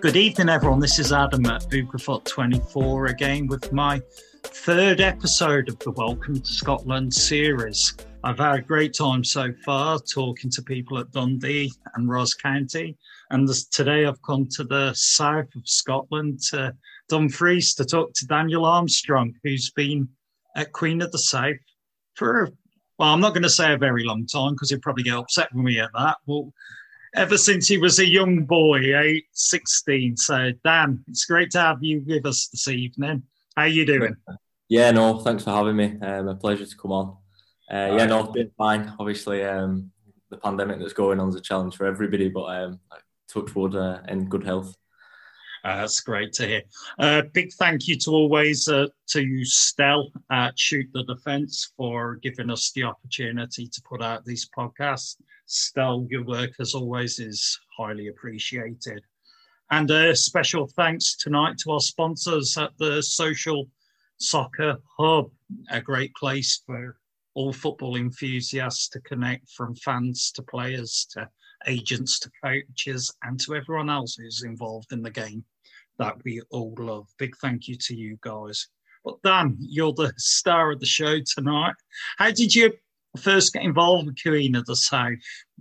Good evening, everyone. This is Adam at Bucafoot 24 again with my third episode of the Welcome to Scotland series. I've had a great time so far talking to people at Dundee and Ross County. And today I've come to the south of Scotland, to Dumfries, to talk to Daniel Armstrong, who's been at Queen of the South for, well, I'm not going to say a very long time because he'll probably get upset with me at that. But ever since he was a young boy, 16. So, Dan, it's great to have you with us this evening. How are you doing? Yeah, no, thanks for having me. A pleasure to come on. Doing fine. Obviously, the pandemic that's going on is a challenge for everybody, but touch wood, in good health. That's great to hear. Big thank you to always to Stell at Shoot the Defence for giving us the opportunity to put out these podcasts. Stell, your work as always is highly appreciated. And a special thanks tonight to our sponsors at the Social Soccer Hub, a great place for all football enthusiasts to connect, from fans to players to agents to coaches and to everyone else who's involved in the game that we all love. Big thank you to you guys. But Dan, you're the star of the show tonight. How did you first get involved with Queen of the South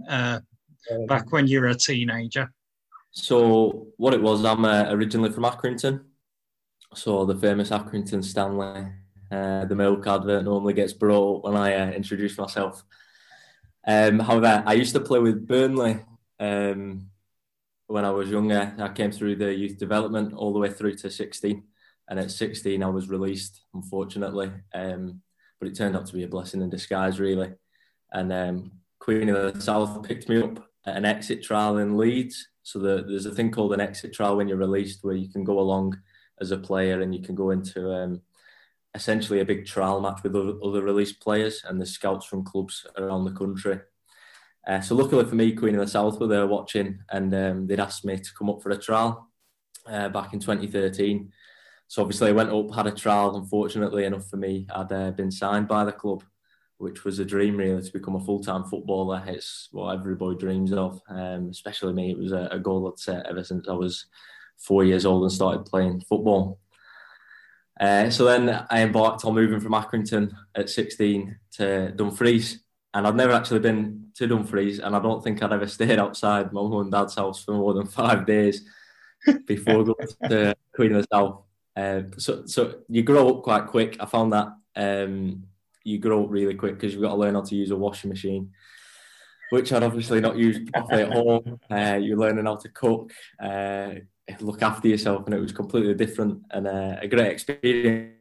back when you were a teenager? So what it was, I'm originally from Accrington. So the famous Accrington Stanley, the milk advert normally gets brought up when I introduce myself. However, I used to play with Burnley when I was younger. I came through the youth development all the way through to 16. And at 16, I was released, unfortunately. But it turned out to be a blessing in disguise, really. And Queen of the South picked me up at an exit trial in Leeds. So there's a thing called an exit trial when you're released, where you can go along as a player and you can go into essentially a big trial match with other released players and the scouts from clubs around the country. So luckily for me, Queen of the South were there watching, and they'd asked me to come up for a trial back in 2013. So obviously I went up, had a trial. Unfortunately enough for me, I'd been signed by the club, which was a dream really, to become a full-time footballer. It's what every boy dreams of, especially me. It was a goal I'd set ever since I was 4 years old and started playing football. So then I embarked on moving from Accrington at 16 to Dumfries. And I'd never actually been to Dumfries, and I don't think I'd ever stayed outside my mum and dad's house for more than 5 days before going to Queen of the South. So you grow up quite quick. I found that you grow up really quick because you've got to learn how to use a washing machine, which I'd obviously not used properly at home. You're learning how to cook, look after yourself, and it was completely different and a great experience.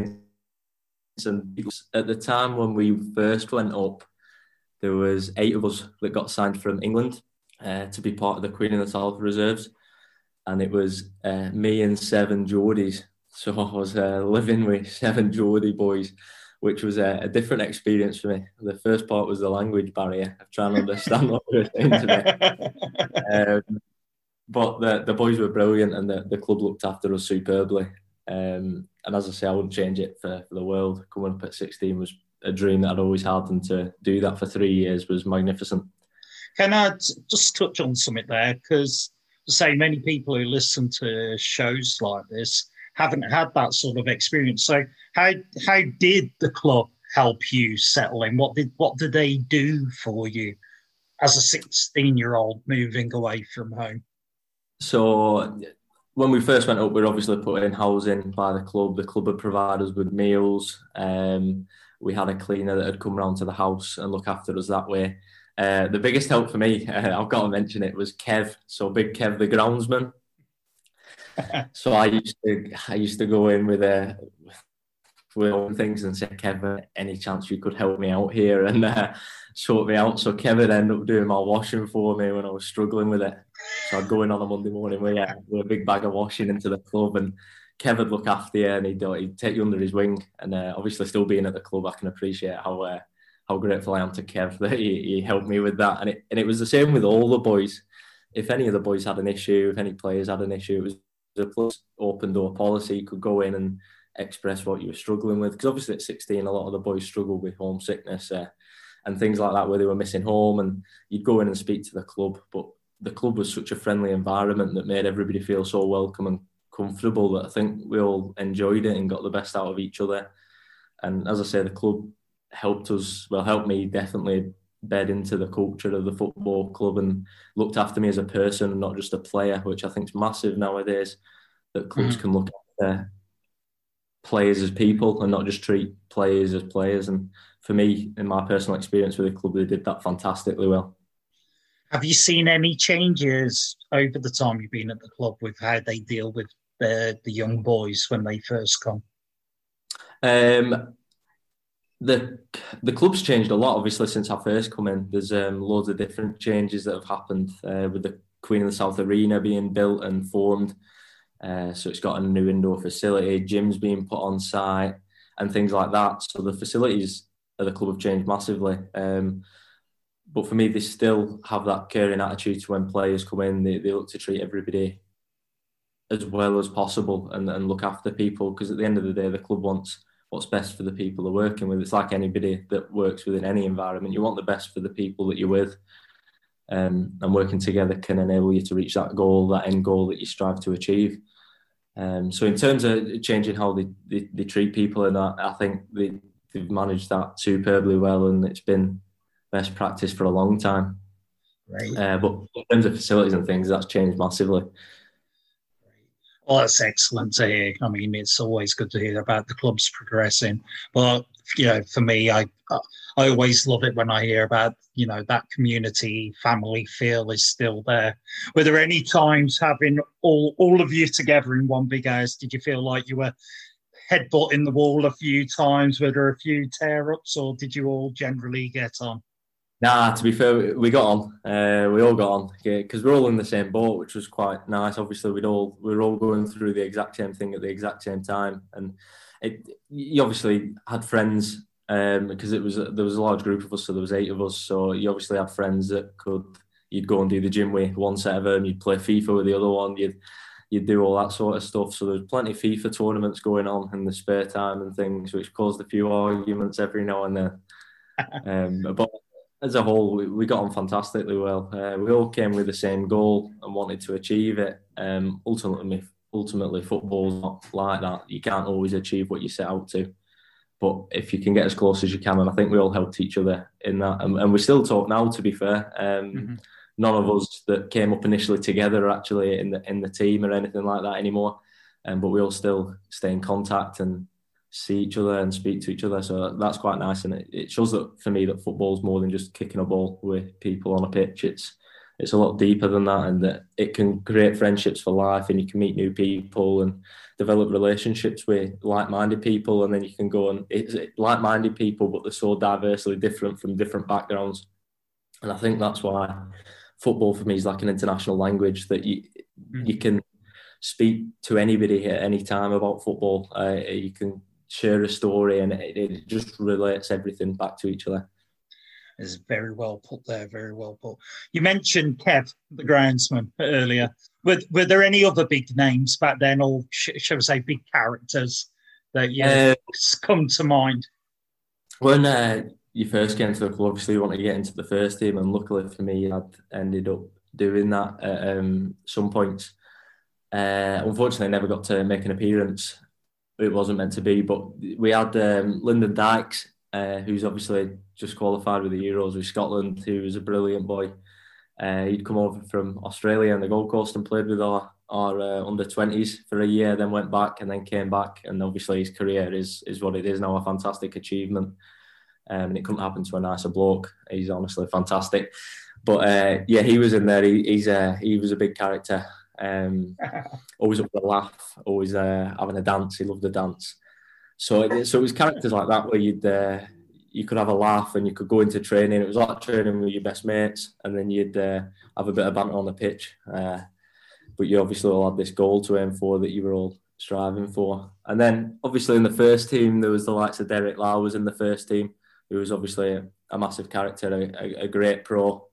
And at the time when we first went up, there was 8 of us that got signed from England to be part of the Queen of the South reserves. And it was me and 7 Geordies. So I was living with 7 Geordie boys, which was a different experience for me. The first part was the language barrier of trying to understand what they were saying to me. But the boys were brilliant, and the club looked after us superbly. And as I say, I wouldn't change it for the world. Coming up at 16 was a dream that I'd always had, and to do that for 3 years was magnificent. Can I just touch on something there? Because say many people who listen to shows like this haven't had that sort of experience. So how did the club help you settle in? What did they do for you as a 16-year-old moving away from home? So when we first went up, we were obviously put in housing by the club. The club would provide us with meals. We had a cleaner that had come round to the house and look after us that way. The biggest help for me, I've got to mention it, was Kev. So Big Kev, the groundsman. So I used to go in with things and say, Kev, any chance you could help me out here and sort me out? So Kev would end up doing my washing for me when I was struggling with it. So I'd go in on a Monday morning with a big bag of washing into the club, and Kev would look after you, and he'd take you under his wing. And obviously, still being at the club, I can appreciate how grateful I am to Kev that he helped me with that. And it was the same with all the boys. If any of the boys had an issue, if any players had an issue, it was a open door policy. You could go in and express what you were struggling with. Because obviously at 16, a lot of the boys struggled with homesickness and things like that, where they were missing home, and you'd go in and speak to the club. But the club was such a friendly environment that made everybody feel so welcome and comfortable that I think we all enjoyed it and got the best out of each other. And as I say, the club helped me definitely bed into the culture of the football club and looked after me as a person and not just a player, which I think is massive nowadays, that clubs can look after players as people and not just treat players as players. And for me, in my personal experience with the club, they did that fantastically well. Have you seen any changes over the time you've been at the club with how they deal with the young boys when they first come? The club's changed a lot, obviously, since I first come in. There's loads of different changes that have happened with the Queen of the South Arena being built and formed. So it's got a new indoor facility, gyms being put on site and things like that. So the facilities at the club have changed massively. But for me, they still have that caring attitude to when players come in. They look to treat everybody as well as possible and look after people, because at the end of the day, the club wants what's best for the people they're working with. It's like anybody that works within any environment. You want the best for the people that you're with. And working together can enable you to reach that goal, that end goal that you strive to achieve. So in terms of changing how they treat people, and I think they've managed that superbly well, and it's been best practice for a long time. Right. But in terms of facilities and things, that's changed massively. Well, that's excellent to hear. I mean, it's always good to hear about the clubs progressing. But, for me, I always love it when I hear about, that community family feel is still there. Were there any times having all of you together in one big house, did you feel like you were headbutting the wall a few times? Were there a few tear-ups, or did you all generally get on? Nah, to be fair, we got on. We all got on because we're all in the same boat, which was quite nice. Obviously, we were all going through the exact same thing at the exact same time, and you obviously had friends because there was a large group of us, so there was 8 of us. So you obviously had friends that you'd go and do the gym with one set of them, you'd play FIFA with the other one, you'd do all that sort of stuff. So there's plenty of FIFA tournaments going on in the spare time and things, which caused a few arguments every now and then. But as a whole, we got on fantastically well. We all came with the same goal and wanted to achieve it. Ultimately, football's not like that. You can't always achieve what you set out to. But if you can get as close as you can, and I think we all helped each other in that. And we still talk now, to be fair. None of us that came up initially together are actually in the team or anything like that anymore. But we all still stay in contact and see each other and speak to each other, so that's quite nice. And it shows that for me that football's more than just kicking a ball with people on a pitch. It's a lot deeper than that, and that it can create friendships for life, and you can meet new people and develop relationships with like-minded people, and then you can go and it's like-minded people, but they're so diversely different from different backgrounds. And I think that's why football for me is like an international language, that you can speak to anybody at any time about football. You can share a story, and it just relates everything back to each other. It's very well put there, very well put. You mentioned Kev, the groundsman, earlier. Were there any other big names back then, or shall we say big characters that come to mind? When you first came to the club, obviously you want to get into the first team, and luckily for me, I'd ended up doing that at some points. Unfortunately, I never got to make an appearance. It wasn't meant to be, but we had Lyndon Dykes, who's obviously just qualified with the Euros with Scotland, who was a brilliant boy. He'd come over from Australia and the Gold Coast and played with our under-20s for a year, then went back and then came back. And obviously his career is what it is now, a fantastic achievement. And it couldn't happen to a nicer bloke. He's honestly fantastic. But he was in there. He was a big character. Always up for a laugh, always having a dance. He loved the dance. So it was characters like that where you could have a laugh and you could go into training. It was like training with your best mates, and then you'd have a bit of banter on the pitch. But you obviously all had this goal to aim for that you were all striving for. And then obviously in the first team there was the likes of Derek Lau was in the first team, who was obviously a massive character, a great pro.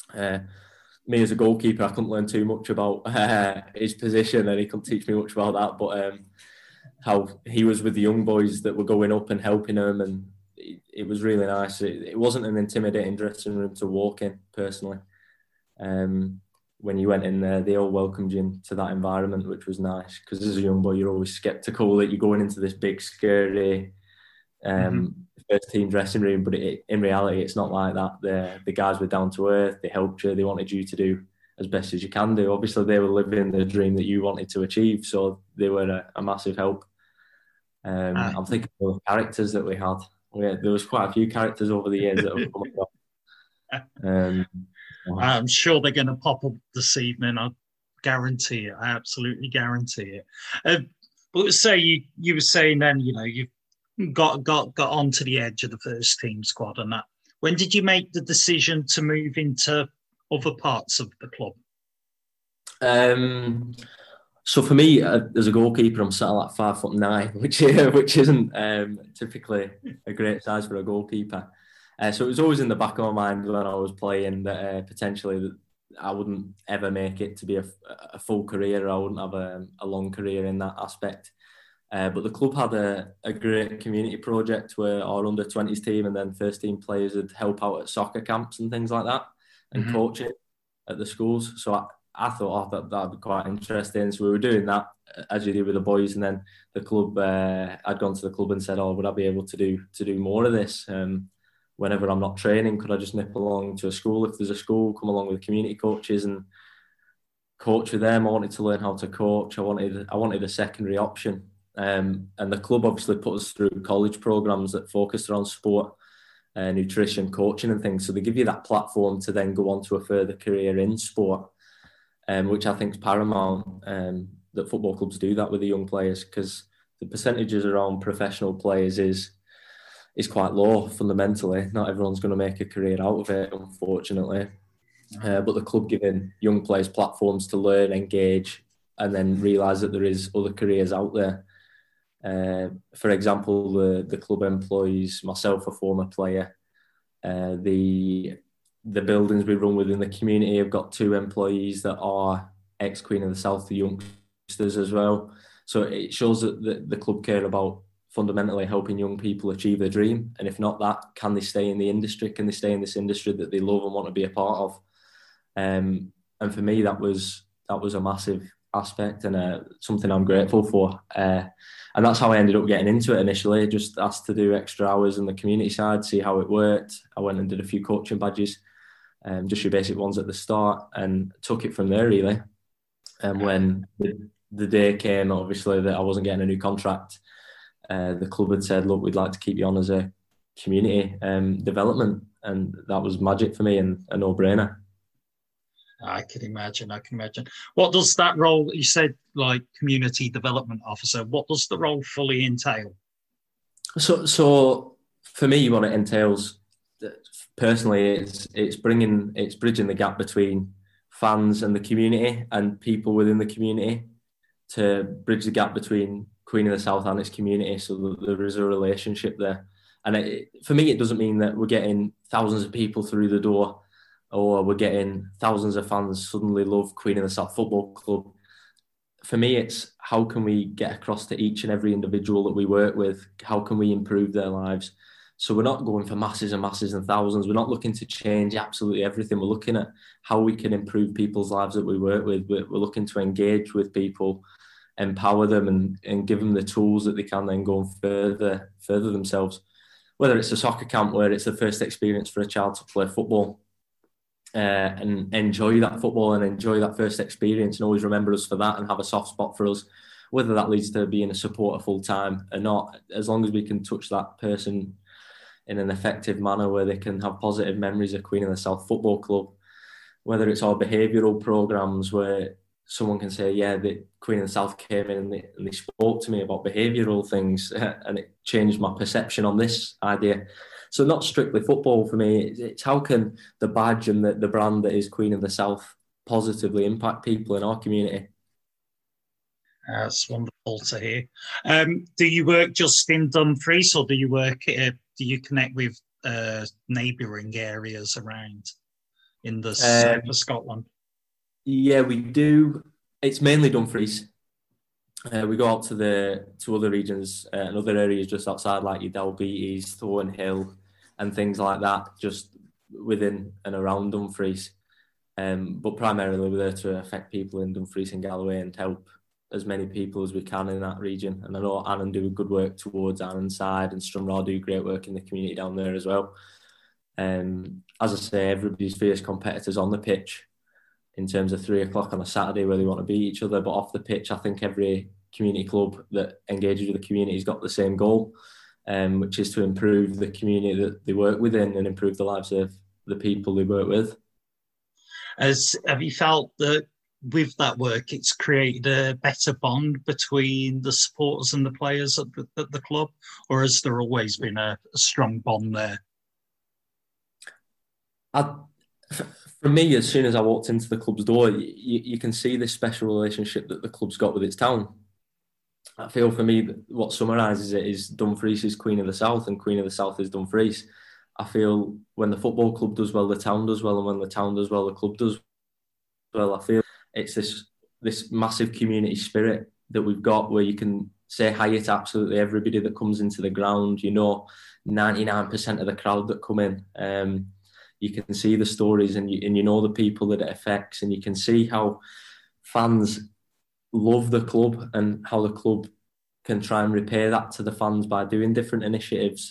Me as a goalkeeper, I couldn't learn too much about his position, and he couldn't teach me much about that. But how he was with the young boys that were going up and helping them, and it was really nice. It wasn't an intimidating dressing room to walk in, personally. when you went in there, they all welcomed you into that environment, which was nice. Because as a young boy, you're always sceptical that you're going into this big, scary first team dressing room. But in reality, it's not like that. The guys were down to earth. They helped you. They wanted you to do as best as you can do. Obviously, they were living the dream that you wanted to achieve. So they were a massive help. I'm thinking of the characters that we had. There was quite a few characters over the years that have come up. I'm sure they're going to pop up this evening. I guarantee it. I absolutely guarantee it. But say you were saying then, you've got onto the edge of the first team squad and that. When did you make the decision to move into other parts of the club? So for me, as a goalkeeper, I'm sat at like 5'9", which isn't typically a great size for a goalkeeper. So it was always in the back of my mind when I was playing that potentially I wouldn't ever make it to be a full career. I wouldn't have a long career in that aspect. But the club had a great community project where our under-20s team and then first team players would help out at soccer camps and things like that and coaching at the schools. So I thought that'd be quite interesting. So we were doing that as you do with the boys, and then the club. I'd gone to the club and said, "Oh, would I be able to do more of this? Whenever I'm not training, could I just nip along to a school if there's a school? Come along with the community coaches and coach with them." I wanted to learn how to coach. I wanted a secondary option, and the club obviously put us through college programs that focused around sport, nutrition, coaching, and things. So they give you that platform to then go on to a further career in sport. Which I think is paramount, that football clubs do that with the young players, because the percentages around professional players is quite low fundamentally. Not everyone's going to make a career out of it, unfortunately. But the club giving young players platforms to learn, engage, and then realise that there is other careers out there. For example, the club employs myself, a former player. The buildings we run within the community have got 2 employees that are ex-Queen of the South, the youngsters as well. So it shows that the club care about fundamentally helping young people achieve their dream. And if not that, can they stay in the industry? Can they stay in this industry that they love and want to be a part of? And for me, that was a massive aspect and something I'm grateful for. And that's how I ended up getting into it initially. Just asked to do extra hours in the community side, see how it worked. I went and did a few coaching badges. Just your basic ones at the start, and took it from there really. And when the day came, obviously, that I wasn't getting a new contract, the club had said, "Look, we'd like to keep you on as a community development," and that was magic for me and a no-brainer. I can imagine. What does that role, you said, like community development officer, what does the role fully entail? So for me, what it entails personally, it's bridging the gap between fans and the community and people within the community, to bridge the gap between Queen of the South and its community, so that there is a relationship there. And for me, it doesn't mean that we're getting thousands of people through the door, or we're getting thousands of fans suddenly love Queen of the South Football Club. For me, it's how can we get across to each and every individual that we work with? How can we improve their lives? So we're not going for masses and masses and thousands. We're not looking to change absolutely everything. We're looking at how we can improve people's lives that we work with. We're looking to engage with people, empower them, and give them the tools that they can then go and further themselves. Whether it's a soccer camp where it's the first experience for a child to play football, and enjoy that football and enjoy that first experience, and always remember us for that and have a soft spot for us. Whether that leads to being a supporter full time or not, as long as we can touch that person in an effective manner where they can have positive memories of Queen of the South Football Club. Whether it's our behavioural programmes where someone can say, yeah, the Queen of the South came in and they spoke to me about behavioural things and it changed my perception on this idea. So not strictly football for me, it's how can the badge and the brand that is Queen of the South positively impact people in our community. That's wonderful to hear. Do you work just in Dumfries, or do you connect with neighbouring areas around in the south of Scotland? Yeah, we do. It's mainly Dumfries. We go out to other regions and other areas just outside, like your Dalbeatties, Thornhill, and things like that, just within and around Dumfries. But primarily we're there to affect people in Dumfries and Galloway and help as many people as we can in that region. And I know Annan do good work towards Annan side, and Stranraer do great work in the community down there as well. As I say, everybody's fierce competitors on the pitch in terms of 3 o'clock on a Saturday where they want to beat each other. But off the pitch, I think every community club that engages with the community has got the same goal, which is to improve the community that they work within and improve the lives of the people they work with. Have you felt that with that work, it's created a better bond between the supporters and the players at the club, or has there always been a strong bond there? For me, as soon as I walked into the club's door, you can see this special relationship that the club's got with its town. I feel for me, what summarises it is Dumfries is Queen of the South and Queen of the South is Dumfries. I feel when the football club does well, the town does well, and when the town does well, the club does well. I feel it's this massive community spirit that we've got where you can say hi to absolutely everybody that comes into the ground. 99% of the crowd that come in. You can see the stories and you know the people that it affects, and you can see how fans love the club and how the club can try and repay that to the fans by doing different initiatives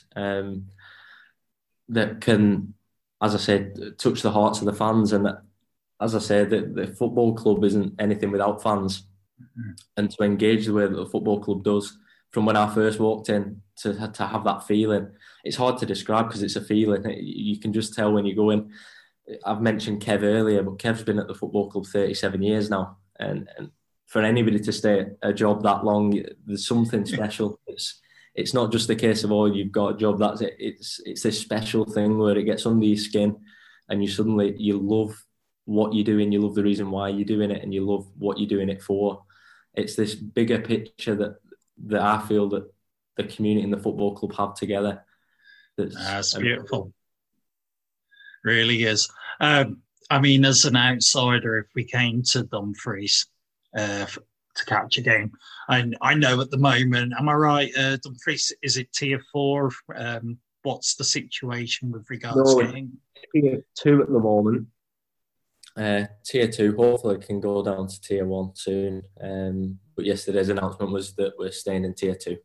that can, as I said, touch the hearts of the fans. And as I said, the football club isn't anything without fans. Mm-hmm. And to engage the way that the football club does, from when I first walked in to have that feeling, it's hard to describe because it's a feeling. You can just tell when you go in. I've mentioned Kev earlier, but Kev's been at the football club 37 years now. And for anybody to stay at a job that long, there's something special. It's not just the case of, you've got a job, that's it. It's this special thing where it gets under your skin and you love what you're doing, you love the reason why you're doing it, and you love what you're doing it for. It's this bigger picture that I feel that the community and the football club have together. That's beautiful. Really is. As an outsider, if we came to Dumfries to catch a game, I know at the moment, am I right, Dumfries, is it tier 4? What's the situation with regards to getting? Tier 2 at the moment. Tier 2 hopefully can go down to tier 1 soon. But yesterday's announcement was that we're staying in tier 2.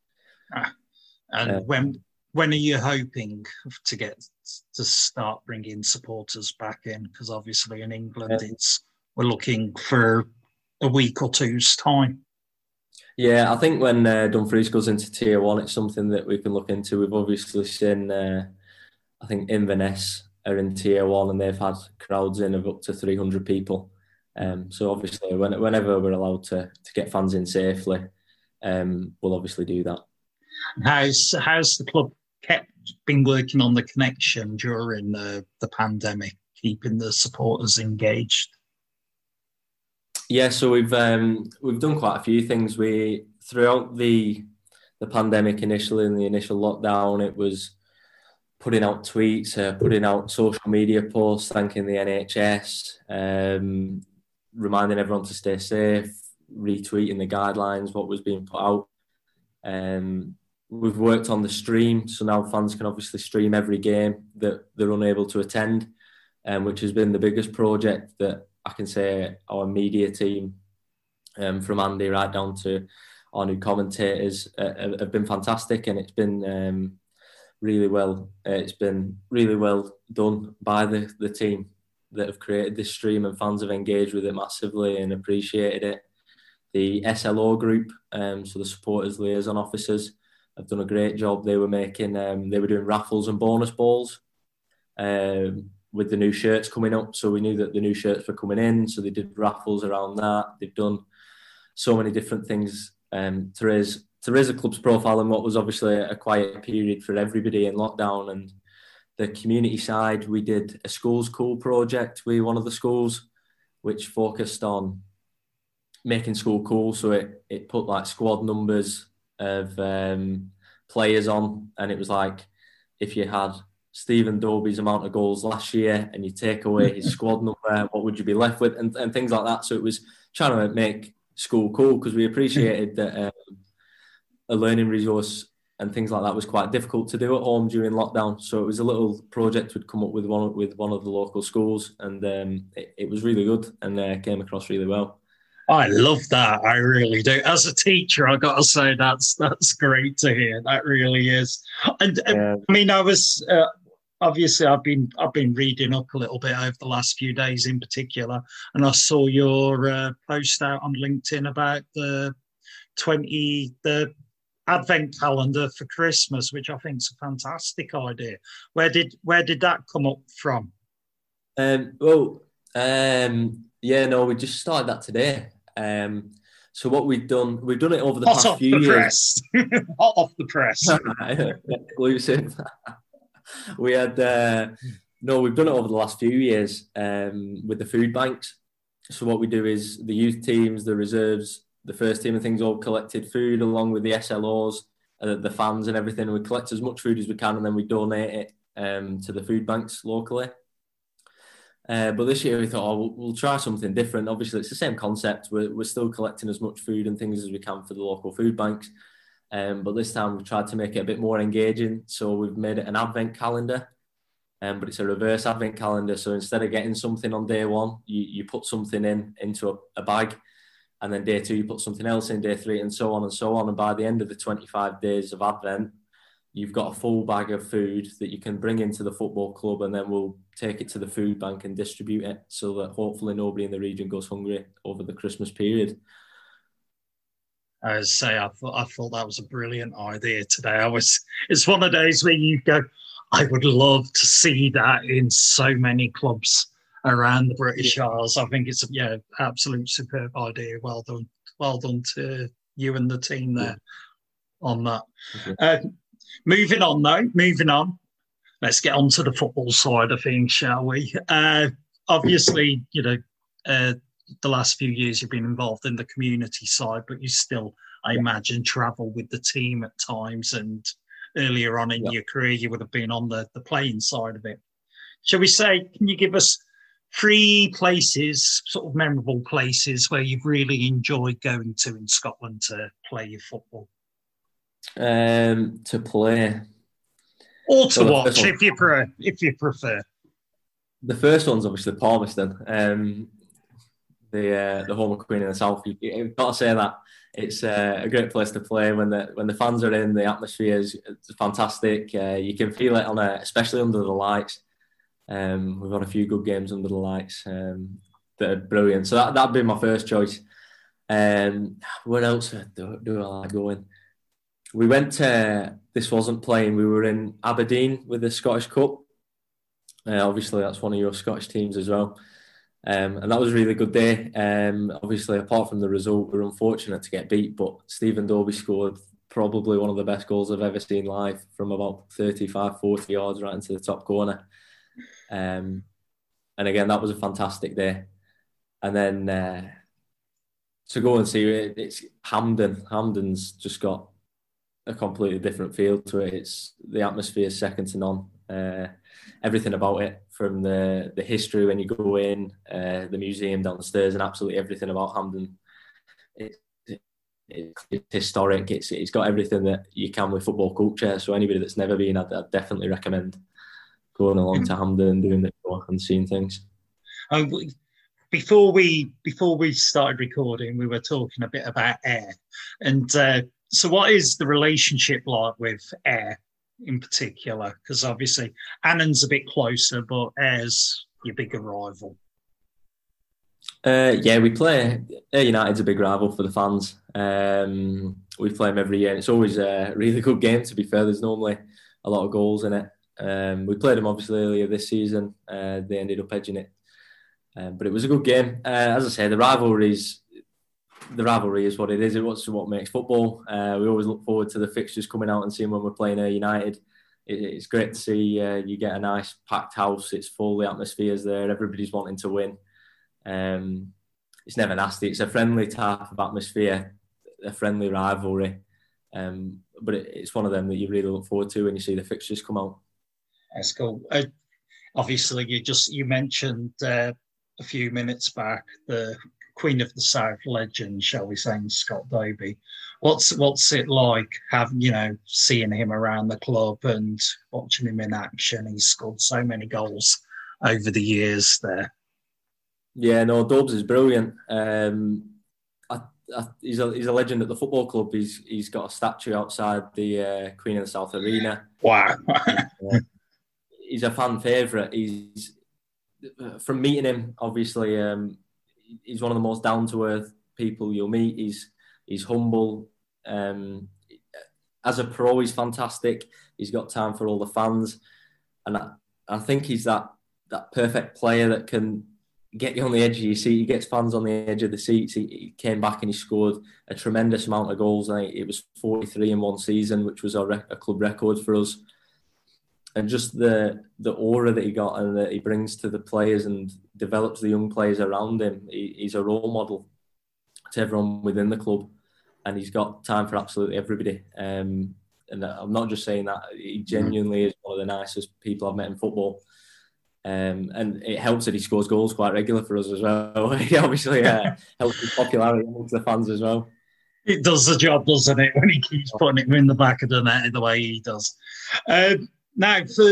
And when are you hoping to start bringing supporters back in? Because obviously in England, we're looking for a week or two's time. Yeah, I think when Dumfries goes into tier 1, it's something that we can look into. We've obviously seen, I think Inverness are in tier 1 and they've had crowds in of up to 300 people. So obviously whenever we're allowed to get fans in safely, we'll obviously do that. How's the club been working on the connection during the pandemic, keeping the supporters engaged? Yeah, so we've done quite a few things. Throughout the pandemic initially, in the initial lockdown, it was putting out tweets, putting out social media posts, thanking the NHS, reminding everyone to stay safe, retweeting the guidelines, what was being put out. We've worked on the stream, so now fans can obviously stream every game that they're unable to attend, which has been the biggest project that I can say our media team, from Andy right down to our new commentators, have been fantastic, and it's been really well. It's been really well done by the team that have created this stream, and fans have engaged with it massively and appreciated it. The SLO group, so the supporters liaison officers, have done a great job. They were doing raffles and bonus balls with the new shirts coming up. So we knew that the new shirts were coming in, so they did raffles around that. They've done so many different things to raise the club's profile in what was obviously a quiet period for everybody in lockdown. And the community side, we did a Schools Cool project with one of the schools, which focused on making school cool. So it put like squad numbers of players on, and it was like, if you had Stephen Dobie's amount of goals last year and you take away his squad number, what would you be left with, and things like that. So it was trying to make school cool, because we appreciated that a learning resource and things like that was quite difficult to do at home during lockdown. So it was a little project we'd come up with one of the local schools, and it was really good and came across really well. I love that. I really do. As a teacher, I got to say that's great to hear. That really is. And I mean, I was obviously I've been reading up a little bit over the last few days in particular, and I saw your post out on LinkedIn about the Advent calendar for Christmas, which I think is a fantastic idea. Where did that come up from? We just started that today. So what we've done it over the past few years. Hot off the press. Exclusive. We've done it over the last few years with the food banks. So what we do is the youth teams, the reserves, the first team and things all collected food along with the SLOs, the fans and everything. We collect as much food as we can and then we donate it to the food banks locally. But this year we thought, we'll try something different. Obviously, it's the same concept. We're still collecting as much food and things as we can for the local food banks. But this time we've tried to make it a bit more engaging. So we've made it an advent calendar, but it's a reverse advent calendar. So instead of getting something on day one, you put something into a bag. And then day 2, you put something else in, day 3, and so on and so on. And by the end of the 25 days of Advent, you've got a full bag of food that you can bring into the football club, and then we'll take it to the food bank and distribute it so that hopefully nobody in the region goes hungry over the Christmas period. I thought that was a brilliant idea today. It's one of those where you go, I would love to see that in so many clubs around the British Isles. I think it's absolute superb idea. Well done to you and the team there on that. Moving on. Let's get on to the football side of things, shall we? Obviously, the last few years you've been involved in the community side, but you still, I imagine, travel with the team at times. And earlier on in your career, you would have been on the playing side of it. Shall we say, can you give us 3 places, sort of memorable places where you've really enjoyed going to in Scotland to play your football? To play. Or to watch, if you prefer. The first one's obviously Palmerston, the home of Queen in the South. You've got to say that. It's a great place to play when the fans are in. The atmosphere is fantastic. You can feel it especially under the lights. We've had a few good games under the lights that are brilliant. So that'd be my first choice. Where else do I like going? We went to, this wasn't playing, we were in Aberdeen with the Scottish Cup. Obviously, that's one of your Scottish teams as well. And that was a really good day. Obviously, apart from the result, we were unfortunate to get beat, but Stephen Dobie scored probably one of the best goals I've ever seen live from about 35, 40 yards right into the top corner. And again, that was a fantastic day. And then to go and see it, it's Hampden. Hampden's just got a completely different feel to it. The atmosphere is second to none. Everything about it, from the history when you go in, the museum downstairs, and absolutely everything about Hampden. It's historic. It's got everything that you can with football culture. So anybody that's never been, I'd definitely recommend going along to Hampden and doing the tour and seeing things. Before we started recording, we were talking a bit about Ayr, and so what is the relationship like with Ayr in particular? Because obviously Annan's a bit closer, but Ayr's your bigger rival. We play. Ayr United's a big rival for the fans. We play them every year, and it's always a really good game. To be fair, there's normally a lot of goals in it. We played them obviously earlier this season. They ended up edging it, but it was a good game. As I say, the rivalry is what it is. It's what makes football. We always look forward to the fixtures coming out and seeing when we're playing Ayr United. It's great to see you get a nice packed house. It's full. The atmosphere's there. Everybody's wanting to win. It's never nasty. It's a friendly type of atmosphere, a friendly rivalry. But it's one of them that you really look forward to when you see the fixtures come out. That's cool. Obviously, you mentioned a few minutes back the Queen of the South legend, shall we say, Scott Dobie. What's it like seeing him around the club and watching him in action? He's scored so many goals over the years there. Yeah, no, Dobbs is brilliant. He's a legend at the football club. He's got a statue outside the Queen of the South Arena. Wow. He's a fan favourite. He's from meeting him, obviously, he's one of the most down to earth people you'll meet. He's humble. As a pro, he's fantastic. He's got time for all the fans, and I think he's that perfect player that can get you on the edge of your seat. He gets fans on the edge of the seats. He came back and he scored a tremendous amount of goals. I think it was 43 in one season, which was a club record for us. And just the aura that he got and that he brings to the players and develops the young players around him. He's a role model to everyone within the club, and he's got time for absolutely everybody. And I'm not just saying that. He genuinely is one of the nicest people I've met in football. And it helps that he scores goals quite regular for us as well. He obviously helps with popularity amongst the fans as well. It does the job, doesn't it, when he keeps putting it in the back of the net the way he does. Now, for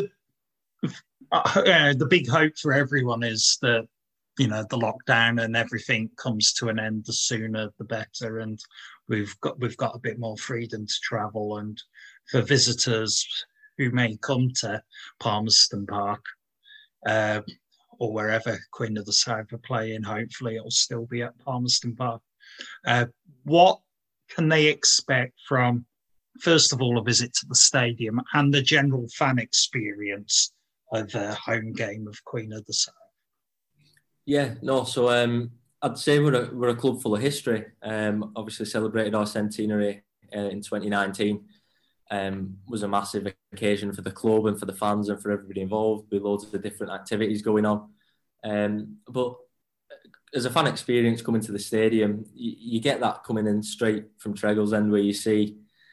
the big hope for everyone is that, the lockdown and everything comes to an end. The sooner, the better. And we've got a bit more freedom to travel. And for visitors who may come to Palmerston Park, or wherever Queen of the South are playing, hopefully it'll still be at Palmerston Park. What can they expect from, first of all, a visit to the stadium and the general fan experience of a home game of Queen of the South? Yeah, no, so I'd say we're a club full of history. Obviously celebrated our centenary in 2019. Was a massive occasion for the club and for the fans and for everybody involved, with loads of different activities going on. But as a fan experience coming to the stadium, you get that coming in straight from Treggle's End, where you see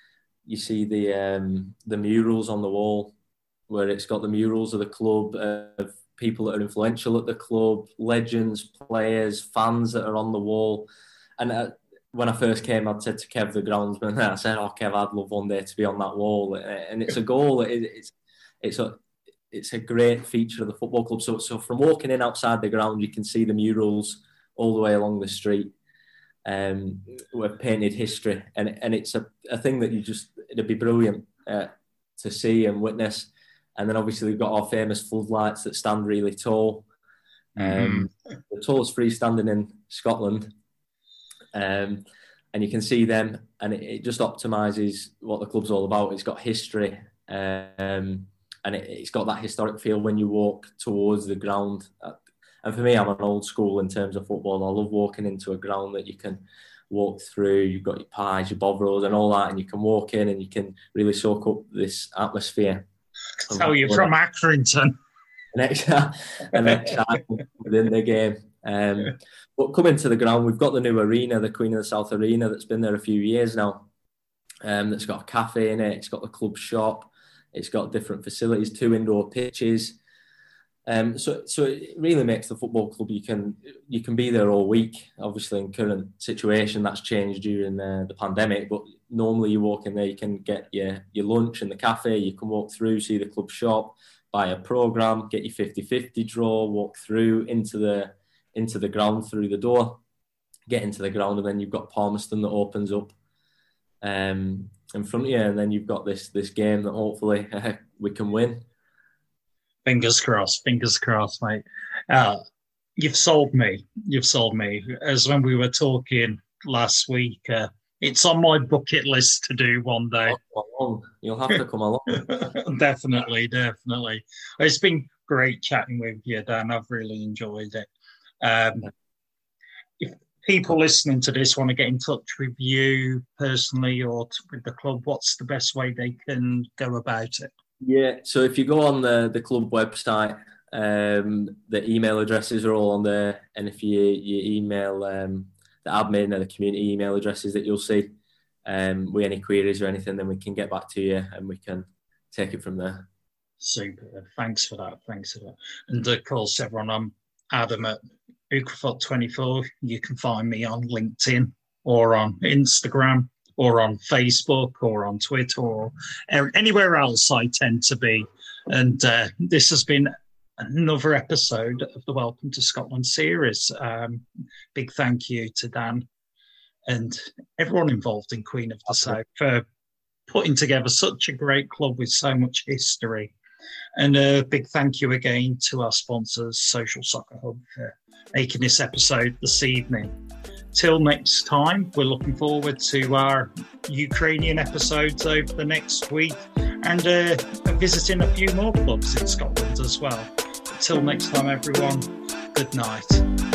the murals on the wall, where it's got the murals of the club, of people that are influential at the club, legends, players, fans that are on the wall. And when I first came, I'd said to Kev, the groundsman, I said, "Oh, Kev, I'd love one day to be on that wall." And it's a goal. It's a great feature of the football club. So from walking in outside the ground, you can see the murals all the way along the street. We've painted history, and it's a thing that it'd be brilliant to see and witness. And then obviously we've got our famous floodlights that stand really tall. The tallest freestanding in Scotland. And you can see them, and it just optimises what the club's all about. It's got history, and it's got that historic feel when you walk towards the ground. And for me, I'm an old school in terms of football. I love walking into a ground that you can walk through. You've got your pies, your bovrils and all that, and you can walk in and you can really soak up this atmosphere. Tell you from Accrington. An excitement within the game. But coming to the ground, we've got the new arena, the Queen of the South Arena, that's been there a few years now. That's got a cafe in it. It's got the club shop. It's got different facilities, 2 indoor pitches. So it really makes the football club. You can be there all week. Obviously, in current situation, that's changed during the pandemic. But normally, you walk in there, you can get your lunch in the cafe. You can walk through, see the club shop, buy a programme, get your 50-50 draw, walk through into the ground through the door, get into the ground, and then you've got Palmerston that opens up in front of you, and then you've got this game that hopefully we can win. Fingers crossed, mate. You've sold me. As when we were talking last week, it's on my bucket list to do one day. You'll have to come along. Definitely. It's been great chatting with you, Dan. I've really enjoyed it. If people listening to this want to get in touch with you personally or with the club, what's the best way they can go about it? Yeah, so if you go on the club website, the email addresses are all on there, and if you email the admin or the community email addresses that you'll see with any queries or anything, then we can get back to you and we can take it from there. Super. Thanks for that. And of course, everyone, I'm Adam at Ukrafoot24. You can find me on LinkedIn or on Instagram or on Facebook or on Twitter or anywhere else I tend to be. And this has been another episode of the Welcome to Scotland series. Big thank you to Dan and everyone involved in Queen of the South for putting together such a great club with so much history. And a big thank you again to our sponsors, Social Soccer Hub, for making this episode this evening. Till next time, we're looking forward to our Ukrainian episodes over the next week and visiting a few more clubs in Scotland as well. Till next time, everyone, good night.